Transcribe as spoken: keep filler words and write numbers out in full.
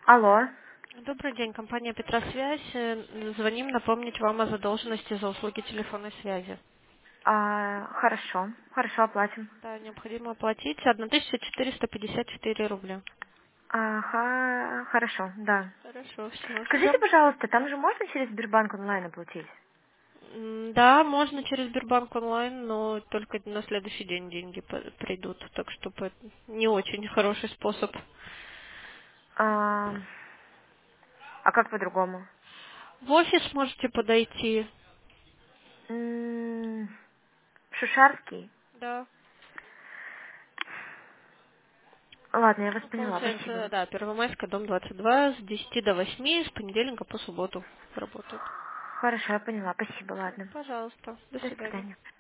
Алло. Добрый день, компания Петросвязь. Э, Звоним напомнить вам о задолженности за услуги телефонной связи. А, хорошо. Хорошо, оплатим. Да, необходимо оплатить тысячу четыреста пятьдесят четыре рубля. Ага, хорошо, да. Хорошо, все, Скажите, ждем. пожалуйста, там же можно через Сбербанк онлайн оплатить? М, Да, можно через Сбербанк онлайн, но только на следующий день деньги по- придут, так что по- не очень хороший способ. А, а как по-другому? В офис можете подойти. М, Шушарский? Да. Ладно, я вас Ну, поняла, получается, спасибо. да, Первомайская, дом двадцать два, с десяти до восьми, с понедельника по субботу работает. Хорошо, я поняла, спасибо, Всё, ладно. пожалуйста, до До свидания. свидания.